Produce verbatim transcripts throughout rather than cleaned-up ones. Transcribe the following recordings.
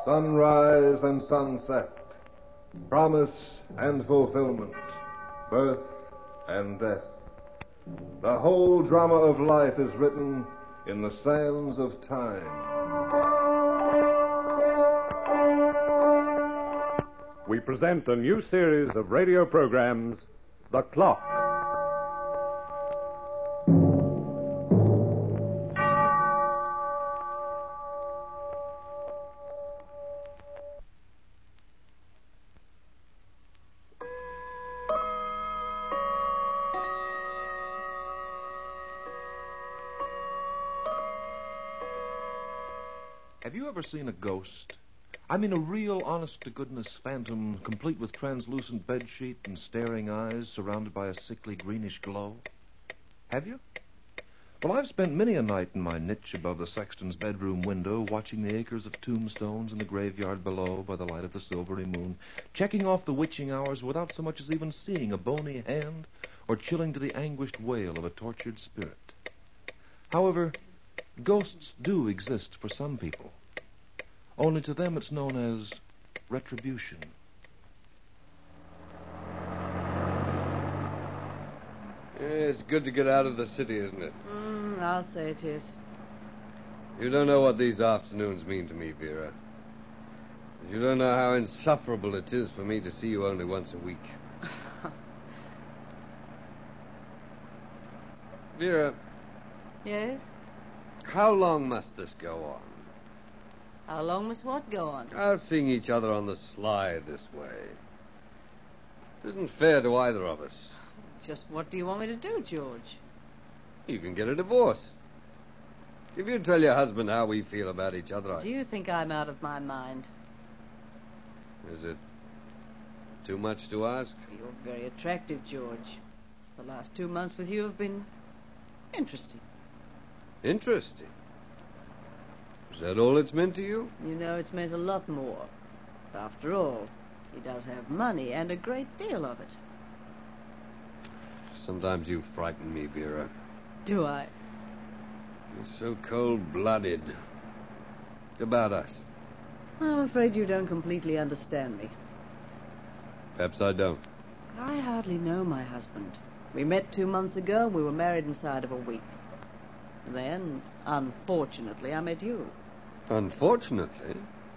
Sunrise and sunset, promise and fulfillment, birth and death. The whole drama of life is written in the sands of time. We present a new series of radio programs, The Clock. Have you ever seen a ghost? I mean a real, honest-to-goodness phantom, complete with translucent bedsheet and staring eyes, surrounded by a sickly greenish glow? Have you? Well, I've spent many a night in my niche above the sexton's bedroom window, watching the acres of tombstones in the graveyard below by the light of the silvery moon, checking off the witching hours without so much as even seeing a bony hand or chilling to the anguished wail of a tortured spirit. However, ghosts do exist for some people. Only to them it's known as retribution. It's good to get out of the city, isn't it? Mm, I'll say it is. You don't know what these afternoons mean to me, Vera. You don't know how insufferable it is for me to see you only once a week. Vera. Yes? How long must this go on? How long must what go on? Our seeing each other on the sly this way. It isn't fair to either of us. Just what do you want me to do, George? You can get a divorce. If you tell your husband how we feel about each other, I... Do you think I'm out of my mind? Is it too much to ask? You're very attractive, George. The last two months with you have been interesting. Interesting? Is that all it's meant to you? You know, it's meant a lot more. After all, he does have money, and a great deal of it. Sometimes you frighten me, Vera. Do I? You're so cold-blooded. About us. I'm afraid you don't completely understand me. Perhaps I don't. I hardly know my husband. We met two months ago, and we were married inside of a week. Then, unfortunately, I met you. Unfortunately?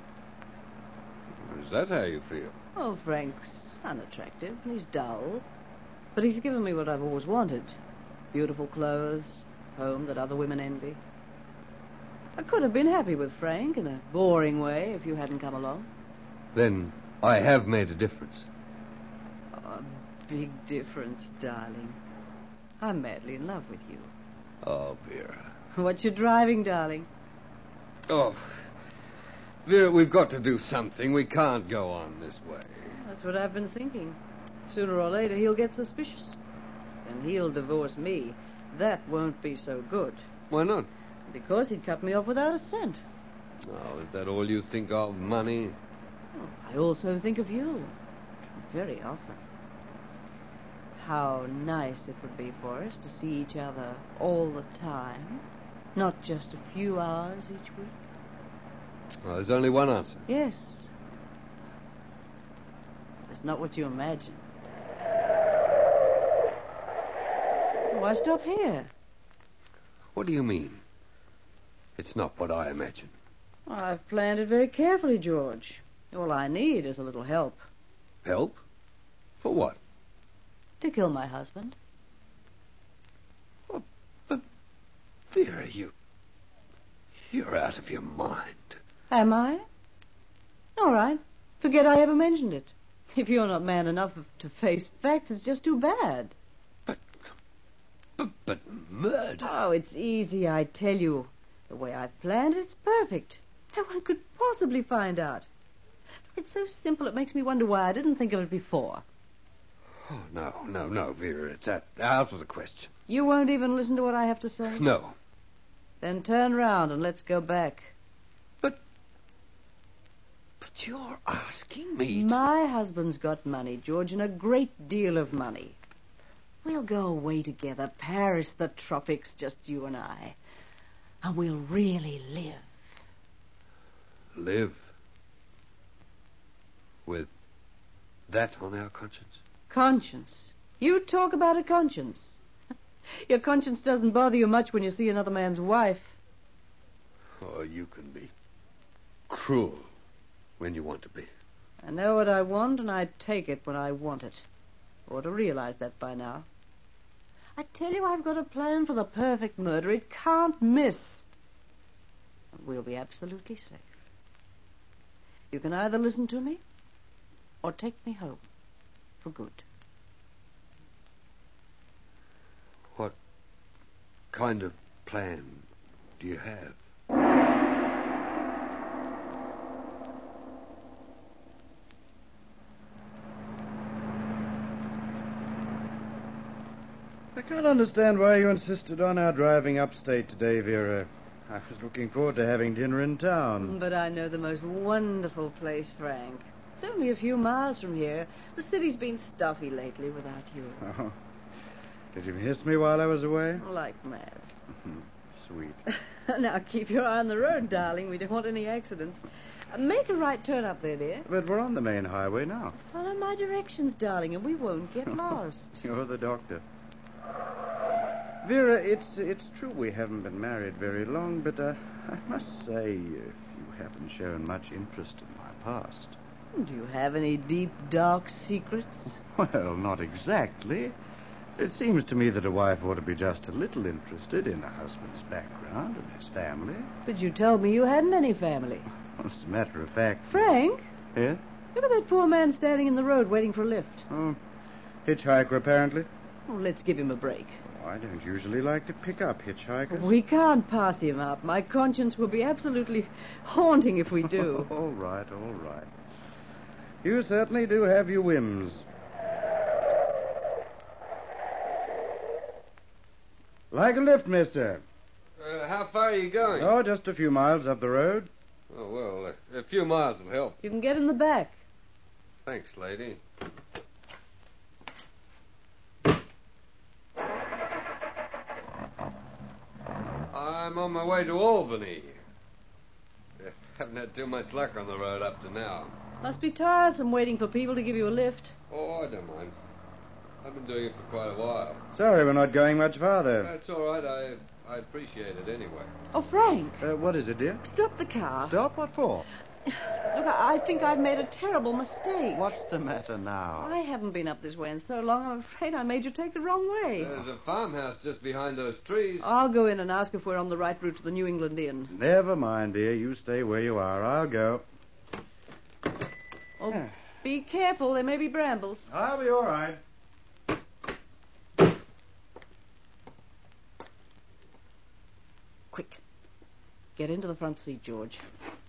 Is that how you feel? Oh, Frank's unattractive. He's dull. But he's given me what I've always wanted. Beautiful clothes, home that other women envy. I could have been happy with Frank in a boring way if you hadn't come along. Then I have made a difference. Oh, a big difference, darling. I'm madly in love with you. Oh, Vera. What's your driving, darling? Oh, Vera, we've got to do something. We can't go on this way. That's what I've been thinking. Sooner or later, he'll get suspicious. And he'll divorce me. That won't be so good. Why not? Because he'd cut me off without a cent. Oh, is that all you think of, money? Oh, I also think of you. Very often. How nice it would be for us to see each other all the time. Not just a few hours each week. Well, there's only one answer. Yes. It's not what you imagine. Why stop here? What do you mean? It's not what I imagine. I've planned it very carefully, George. All I need is a little help. Help? For what? To kill my husband. Oh, but, Vera, you... You're out of your mind. Am I? All right. Forget I ever mentioned it. If you're not man enough to face facts, it's just too bad. But... But, but murder... Oh, it's easy, I tell you. The way I've planned it, it's perfect. No one could possibly find out. It's so simple, it makes me wonder why I didn't think of it before. Oh, no, no, no, Vera, it's out, out of the question. You won't even listen to what I have to say? No. Then turn round and let's go back. But... But you're asking me to... My husband's got money, George, and a great deal of money. We'll go away together, Paris, the tropics, just you and I. And we'll really live. Live? With that on our conscience? Conscience? You talk about a conscience. Your conscience doesn't bother you much when you see another man's wife. Oh, you can be cruel when you want to be. I know what I want, and I take it when I want it. Ought to realize that by now. I tell you, I've got a plan for the perfect murder. It can't miss. And we'll be absolutely safe. You can either listen to me or take me home for good. What kind of plan do you have? I can't understand why you insisted on our driving upstate today, Vera. I was looking forward to having dinner in town. But I know the most wonderful place, Frank. It's only a few miles from here. The city's been stuffy lately without you. Oh. Did you miss me while I was away? Like mad. Sweet. Now, keep your eye on the road, darling. We don't want any accidents. Uh, make a right turn up there, dear. But we're on the main highway now. Follow my directions, darling, and we won't get lost. You're the doctor. Vera, it's it's true we haven't been married very long, but uh, I must say, uh, you haven't shown much interest in my past. Do you have any deep, dark secrets? Well, not exactly. It seems to me that a wife ought to be just a little interested in a husband's background and his family. But you told me you hadn't any family. As a matter of fact... Frank? Yeah? Look at that poor man standing in the road waiting for a lift. Oh, hitchhiker, apparently. Oh, let's give him a break. Oh, I don't usually like to pick up hitchhikers. We can't pass him up. My conscience will be absolutely haunting if we do. All right, all right. You certainly do have your whims. Like a lift, mister. Uh, how far are you going? Oh, just a few miles up the road. Oh, well, uh, a few miles will help. You can get in the back. Thanks, lady. I'm on my way to Albany. Uh, haven't had too much luck on the road up to now. Must be tiresome waiting for people to give you a lift. Oh, I don't mind. I've been doing it for quite a while. Sorry, we're not going much farther. That's all right. I I appreciate it anyway. Oh, Frank. Uh, what is it, dear? Stop the car. Stop? What for? Look, I I think I've made a terrible mistake. What's the matter now? I haven't been up this way in so long, I'm afraid I made you take the wrong way. There's a farmhouse just behind those trees. I'll go in and ask if we're on the right route to the New England Inn. Never mind, dear. You stay where you are. I'll go. Oh, be careful. There may be brambles. I'll be all right. Quick. Get into the front seat, George.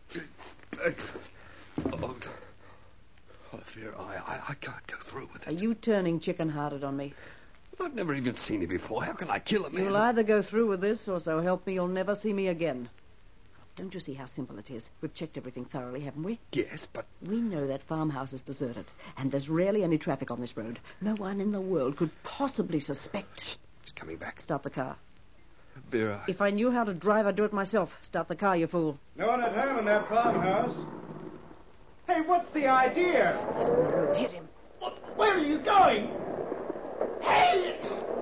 Oh, oh dear, I, I, I can't go through with Are it. you turning chicken-hearted on me? I've never even seen you before. How can I kill a man? You'll either go through with this, or so help me, you'll never see me again. Don't you see how simple it is? We've checked everything thoroughly, haven't we? Yes, but... We know that farmhouse is deserted, and there's rarely any traffic on this road. No one in the world could possibly suspect... He's coming back. Start the car. Vera. If I knew how to drive, I'd do it myself. Start the car, you fool. No one at home in that farmhouse. Hey, what's the idea? He's on the road. Hit him. Where are you going? Hey!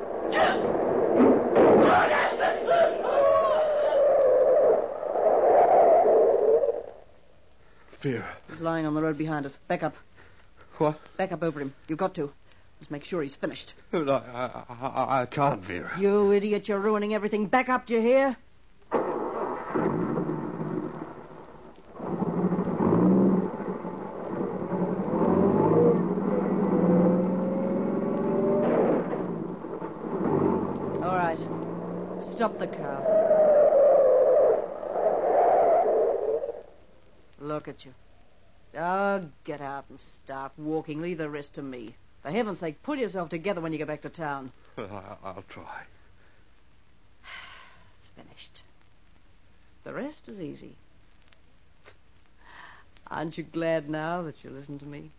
Vera. He's lying on the road behind us. Back up. What? Back up over him. You've got to. Let's make sure he's finished. I, I, I, I can't, Vera. You idiot, you're ruining everything. Back up, do you hear? All right. Stop the car. Look at you. Oh, get out and start walking. Leave the rest to me. For heaven's sake, pull yourself together when you get back to town. I, I'll try. It's finished. The rest is easy. Aren't you glad now that you listened to me?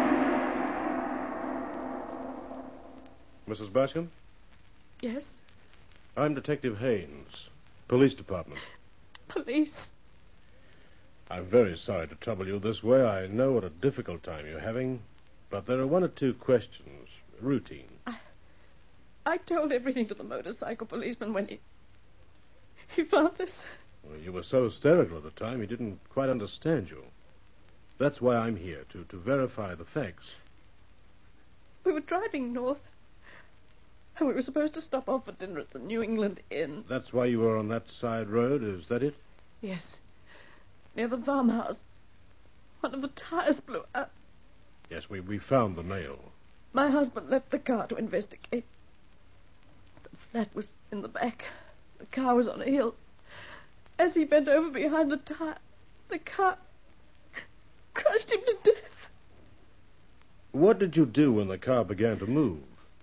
Missus Bascom? Yes? I'm Detective Haynes, Police Department. Police? I'm very sorry to trouble you this way. I know what a difficult time you're having. But there are one or two questions. Routine. I, I told everything to the motorcycle policeman when he... he found us. Well, you were so hysterical at the time, he didn't quite understand you. That's why I'm here, to, to verify the facts. We were driving north, and we were supposed to stop off for dinner at the New England Inn. That's why you were on that side road, is that it? Yes. Near the farmhouse. One of the tires blew out. Yes, we, we found the nail. My husband left the car to investigate. The flat was in the back. The car was on a hill. As he bent over behind the tire, the car crushed him to death. What did you do when the car began to move?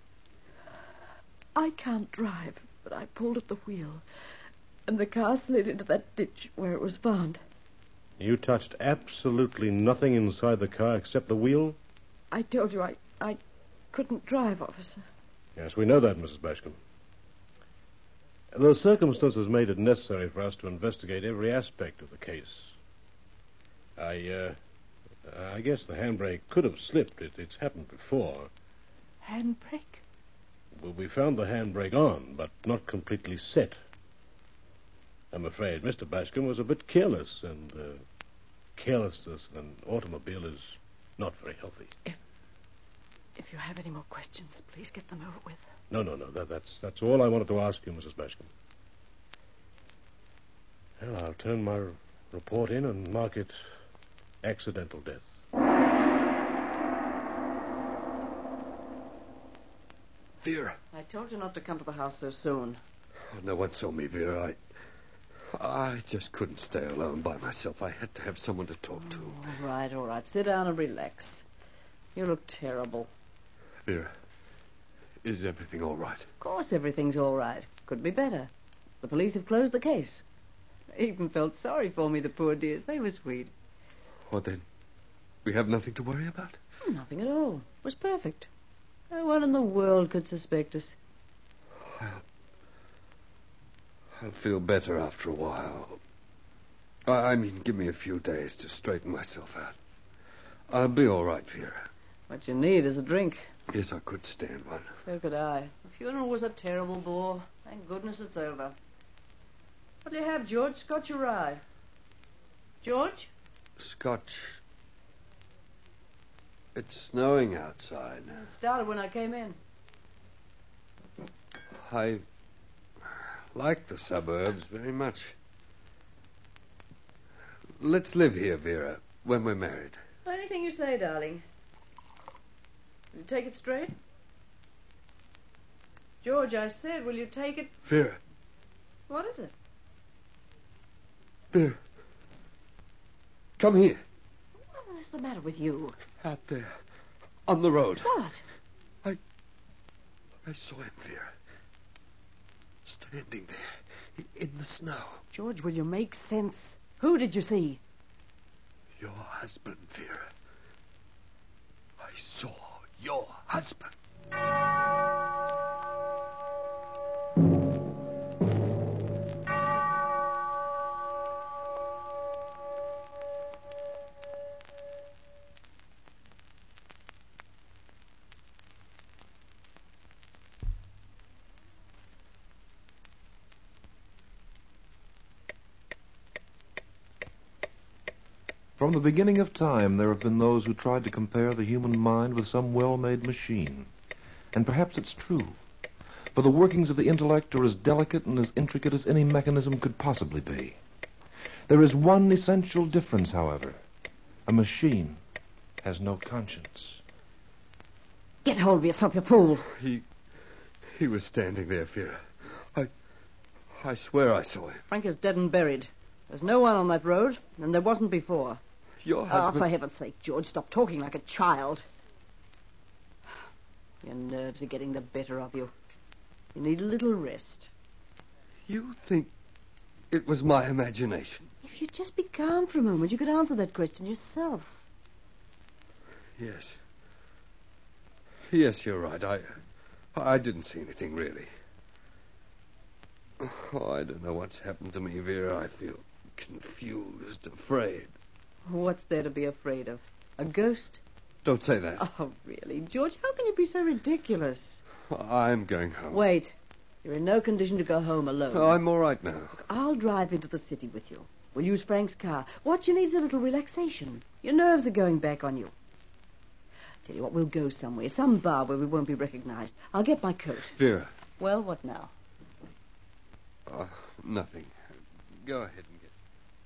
I can't drive, but I pulled at the wheel, and the car slid into that ditch where it was found. You touched absolutely nothing inside the car except the wheel? I told you I, I couldn't drive, officer. Yes, we know that, Missus Bashcom. Those circumstances made it necessary for us to investigate every aspect of the case. I, uh, I guess the handbrake could have slipped. It, it's happened before. Handbrake? Well, we found the handbrake on, but not completely set. I'm afraid Mister Bashcom was a bit careless, and uh, carelessness in an automobile is not very healthy. If, if you have any more questions, please get them over with. No, no, no. That, that's that's all I wanted to ask you, Missus Bashcom. Well, I'll turn my r- report in and mark it accidental death. Vera. I told you not to come to the house so soon. Oh, no one saw me, Vera. I... I just couldn't stay alone by myself. I had to have someone to talk to. All right, all right. Sit down and relax. You look terrible. Vera, is everything all right? Of course everything's all right. Could be better. The police have closed the case. They even felt sorry for me, the poor dears. They were sweet. What then? We have nothing to worry about? Nothing at all. It was perfect. No one in the world could suspect us. I'll, I'll feel better after a while. I, I mean, give me a few days to straighten myself out. I'll be all right, Vera. What you need is a drink. Yes, I could stand one. So could I. The funeral was a terrible bore. Thank goodness it's over. What do you have, George? Scotch or rye? George? Scotch. It's snowing outside. It started when I came in. I like the suburbs very much. Let's live here, Vera, when we're married. Anything you say, darling. Will you take it straight? George, I said, will you take it... Vera. What is it? Vera. Come here. What is the matter with you? Out there. On the road. What? I... I saw him, Vera. Standing there. In the snow. George, will you make sense? Who did you see? Your husband, Vera. I saw your husband. From the beginning of time, there have been those who tried to compare the human mind with some well-made machine. And perhaps it's true. For the workings of the intellect are as delicate and as intricate as any mechanism could possibly be. There is one essential difference, however. A machine has no conscience. Get hold of yourself, you fool. He... he was standing there, Vera. I... I swear I saw him. Frank is dead and buried. There's no one on that road, and there wasn't before. Your Ah, husband... for heaven's sake, George, stop talking like a child. Your nerves are getting the better of you. You need a little rest. You think it was my imagination? If you'd just be calm for a moment, you could answer that question yourself. Yes. Yes, you're right. I... I didn't see anything, really. Oh, I don't know what's happened to me, Vera. I feel confused, afraid. What's there to be afraid of? A ghost? Don't say that. Oh, really? George, how can you be so ridiculous? I'm going home. Wait. You're in no condition to go home alone. Oh, I'm all right now. I'll drive into the city with you. We'll use Frank's car. What you need is a little relaxation. Your nerves are going back on you. Tell you what, we'll go somewhere. Some bar where we won't be recognized. I'll get my coat. Vera. Well, what now? Uh, nothing. Go ahead and get...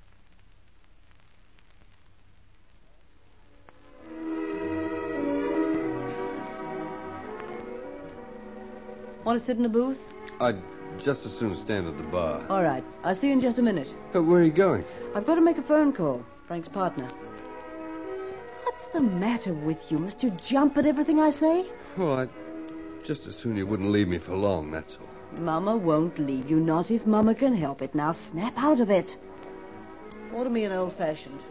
Want to sit in a booth? I'd just as soon stand at the bar. All right. I'll see you in just a minute. Uh, where are you going? I've got to make a phone call. Frank's partner. What's the matter with you? Must you jump at everything I say? Well, I'd just as soon you wouldn't leave me for long, that's all. Mama won't leave you, not if Mama can help it. Now snap out of it. Order me an old-fashioned.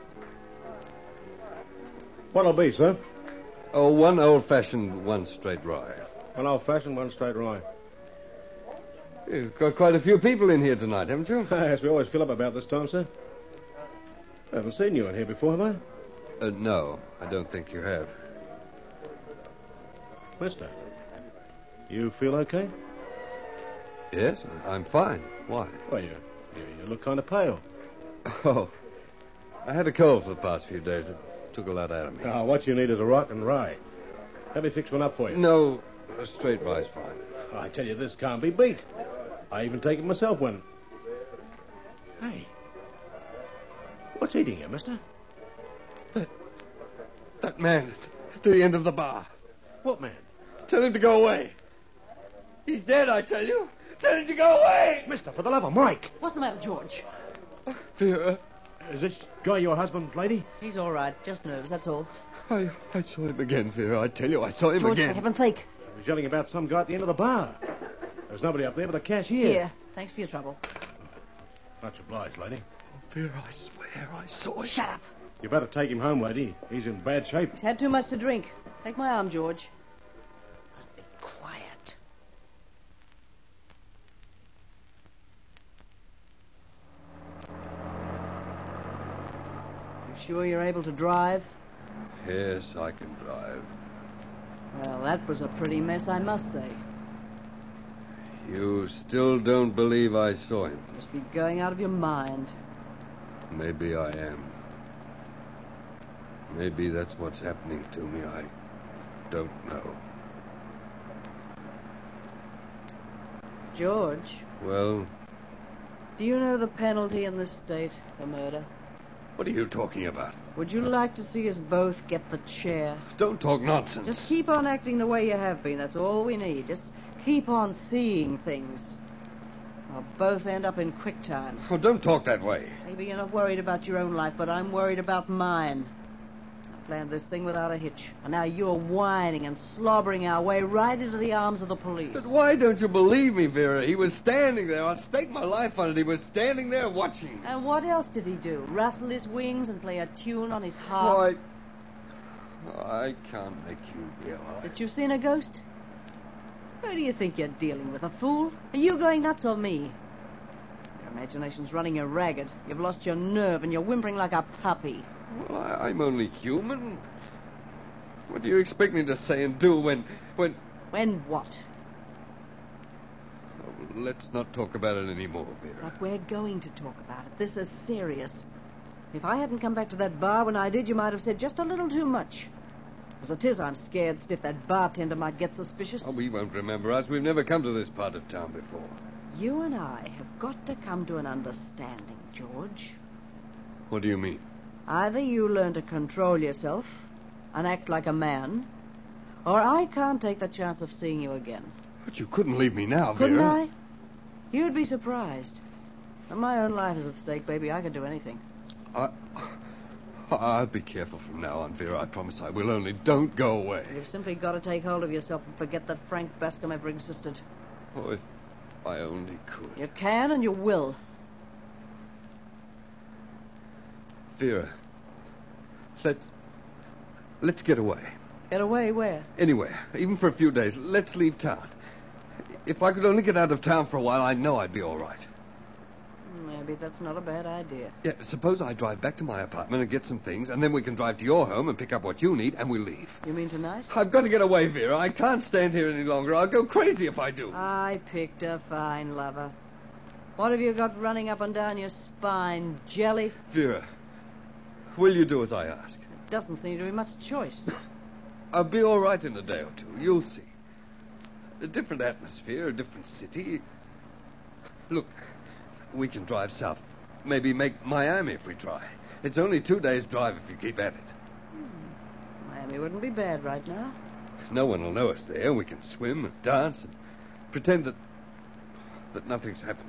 What'll be, sir? Oh, one old-fashioned, one straight rye. One old-fashioned, one straight rye. You've got quite a few people in here tonight, haven't you? Yes, we always fill up about this time, sir. I haven't seen you in here before, have I? Uh, no, I don't think you have. Mister, you feel okay? Yes, I'm fine. Why? Well, you, you, you look kind of pale. Oh, I had a cold for the past few days. It took a lot out of me. Ah, what you need is a rotten rye. Let me fix one up for you. No, a straight rye's fine. Oh, I tell you, this can't be beat. I even take it myself when... Hey, what's eating you, mister? That, that man at the end of the bar. What man? Tell him to go away. He's dead, I tell you. Tell him to go away. Mister, for the love of Mike. What's the matter, George? Vera. Is this guy your husband, lady? He's all right. Just nerves, that's all. I, I saw him again, Vera. I tell you, I saw him George, again. for heaven's sake. He was yelling about some guy at the end of the bar. There's nobody up there but the cashier. Here. Thanks for your trouble. Much obliged, lady. Oh, Vera, I swear I saw him. Shut up. You better take him home, lady. He's in bad shape. He's had too much to drink. Take my arm, George. Be quiet. You sure you're able to drive? Yes, I can drive. Well, that was a pretty mess, I must say. You still don't believe I saw him? Must be going out of your mind. Maybe I am. Maybe that's what's happening to me. I don't know. George, Well, do you know the penalty in this state for murder? what are you talking about? Would you like to see us both get the chair? Don't talk nonsense. Just keep on acting the way you have been. That's all we need. Just keep on seeing things. We'll both end up in quick time. Oh, don't talk that way. Maybe you're not worried about your own life, but I'm worried about mine. I planned this thing without a hitch. And now you're whining and slobbering our way right into the arms of the police. But why don't you believe me, Vera? He was standing there. I'll stake my life on it. He was standing there watching. And what else did he do? Rustle his wings and play a tune on his harp? Why? I can't make you realize. That you've seen a ghost? Who do you think you're dealing with, a fool? Are you going nuts or me? Your imagination's running you ragged. You've lost your nerve and you're whimpering like a puppy. Well, I, I'm only human. What do you expect me to say and do when... when... When what? Oh, let's not talk about it anymore, Vera. But we're going to talk about it. This is serious. If I hadn't come back to that bar when I did, you might have said just a little too much. As it is, I'm scared stiff that bartender might get suspicious. Oh, we won't remember us. We've never come to this part of town before. You and I have got to come to an understanding, George. What do you mean? Either you learn to control yourself and act like a man, or I can't take the chance of seeing you again. But you couldn't leave me now, Vera. Couldn't I? You'd be surprised. When my own life is at stake, baby, I could do anything. I... I'll be careful from now on, Vera. I promise I will. Only don't go away. You've simply got to take hold of yourself and forget that Frank Bascom ever existed. Oh, if I only could. You can and you will. Vera, let's... let's get away. Get away where? Anywhere, even for a few days. Let's leave town. If I could only get out of town for a while, I know I'd be all right. There maybe that's not a bad idea. Yeah, suppose I drive back to my apartment and get some things, and then we can drive to your home and pick up what you need, and we leave. You mean tonight? I've got to get away, Vera. I can't stand here any longer. I'll go crazy if I do. I picked a fine lover. What have you got running up and down your spine, jelly? Vera, will you do as I ask? It doesn't seem to be much choice. I'll be all right in a day or two. You'll see. A different atmosphere, a different city. Look, we can drive south. Maybe make Miami if we try. It's only two days' drive if you keep at it. Hmm. Miami wouldn't be bad right now. No one will know us there. We can swim and dance and pretend that that nothing's happened.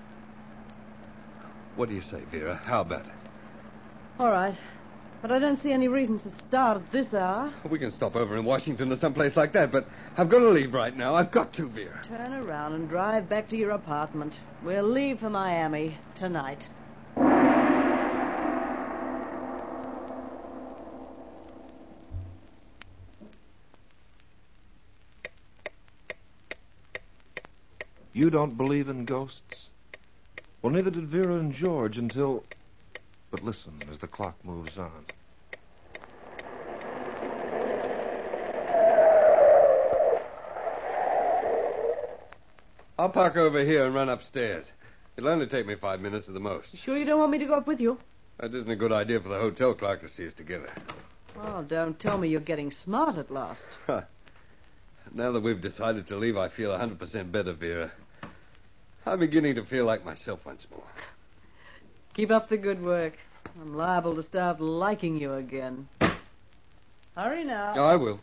What do you say, Vera? How about it? All right. But I don't see any reason to start at this hour. We can stop over in Washington or someplace like that, but I've got to leave right now. I've got to, Vera. Turn around and drive back to your apartment. We'll leave for Miami tonight. You don't believe in ghosts? Well, neither did Vera and George until... But listen as the clock moves on. I'll park over here and run upstairs. It'll only take me five minutes at the most. You sure you don't want me to go up with you? That isn't a good idea for the hotel clerk to see us together. Oh, don't tell me you're getting smart at last. Now that we've decided to leave, I feel one hundred percent better, Vera. I'm beginning to feel like myself once more. Keep up the good work. I'm liable to start liking you again. Hurry now. Oh, I will.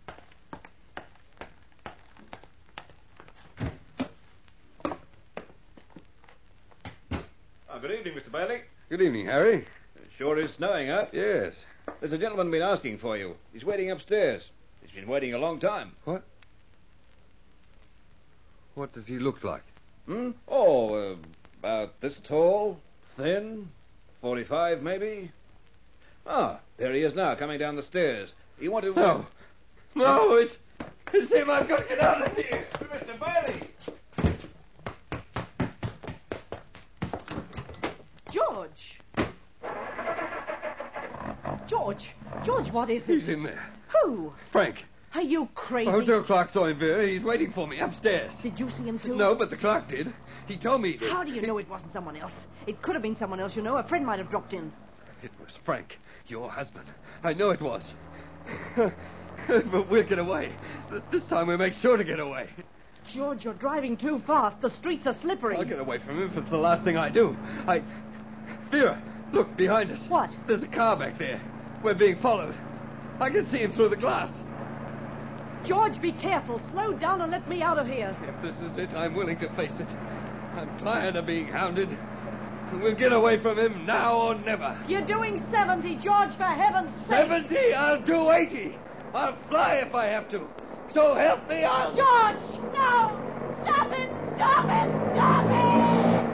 Oh, good evening, Mister Bailey. Good evening, Harry. It sure is snowing, huh? Yes. There's a gentleman been asking for you. He's waiting upstairs. He's been waiting a long time. What? What does he look like? Hmm? Oh, uh, about this tall, thin, forty-five maybe. Ah, there he is now, coming down the stairs. You want to... No. No, it's... It's him. I've got to get out of here. Mister Bailey! George! George! George, what is it? He's in there. Who? Frank. Are you crazy? The hotel clerk saw him, Vera. He's waiting for me upstairs. Did you see him too? No, but the clerk did. He told me he did. How do you know it wasn't someone else? It could have been someone else, you know. A friend might have dropped in. It was Frank, your husband. I know it was. But we'll get away. This time we'll make sure to get away. George, you're driving too fast. The streets are slippery. I'll get away from him if it's the last thing I do. I... Vera, look, behind us. What? There's a car back there. We're being followed. I can see him through the glass. George, be careful. Slow down and let me out of here. If this is it, I'm willing to face it. I'm tired of being hounded. We'll get away from him now or never. You're doing seventy, George, for heaven's sake. Seventy? I'll do eighty. I'll fly if I have to. So help me, I'll... George, no! Stop it! Stop it! Stop it!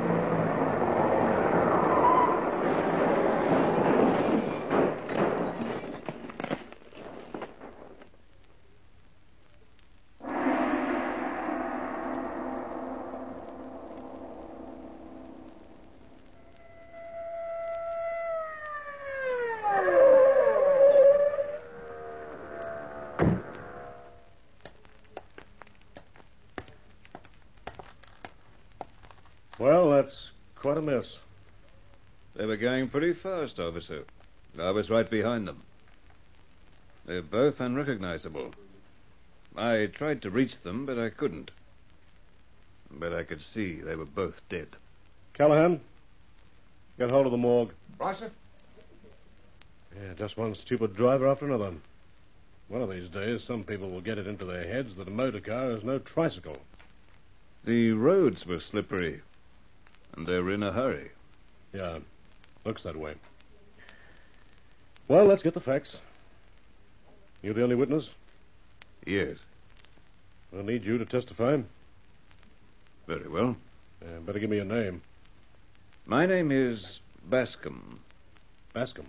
Well, that's quite a mess. They were going pretty fast, officer. I was right behind them. They're both unrecognizable. I tried to reach them, but I couldn't. But I could see they were both dead. Callahan, get hold of the morgue. Right, sir? Yeah, just one stupid driver after another. One of these days, some people will get it into their heads that a motor car is no tricycle. The roads were slippery, and they were in a hurry. Yeah, looks that way. Well, let's get the facts. You the only witness? Yes. I'll need you to testify. Very well. Uh, better give me your name. My name is Bascom. Bascom.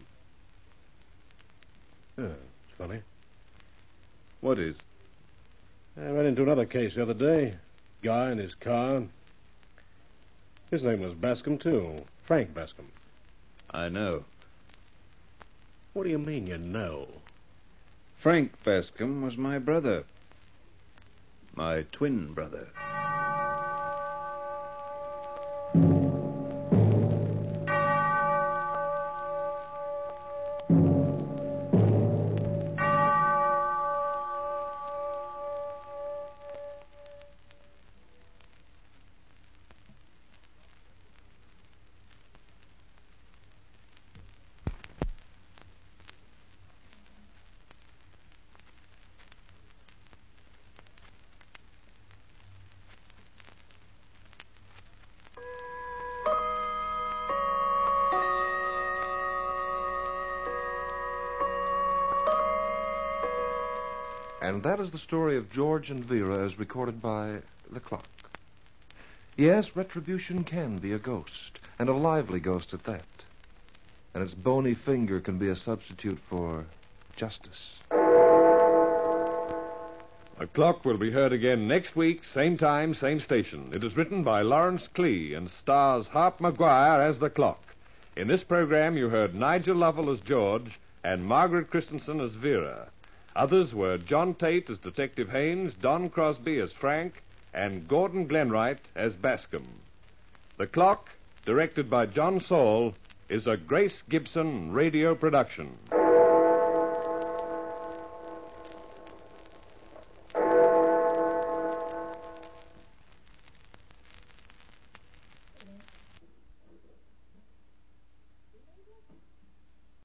Yeah, it's funny. What is? I ran into another case the other day. Guy in his car. His name was Bascom, too. Frank Bascom. I know. What do you mean you know? Frank Bascom was my brother. My twin brother. And that is the story of George and Vera as recorded by the clock. Yes, retribution can be a ghost, and a lively ghost at that. And its bony finger can be a substitute for justice. The Clock will be heard again next week, same time, same station. It is written by Lawrence Clee and stars Hart Maguire as the Clock. In this program, you heard Nigel Lovell as George and Margaret Christensen as Vera. Others were John Tate as Detective Haynes, Don Crosby as Frank, and Gordon Glenwright as Bascom. The Clock, directed by John Saul, is a Grace Gibson radio production.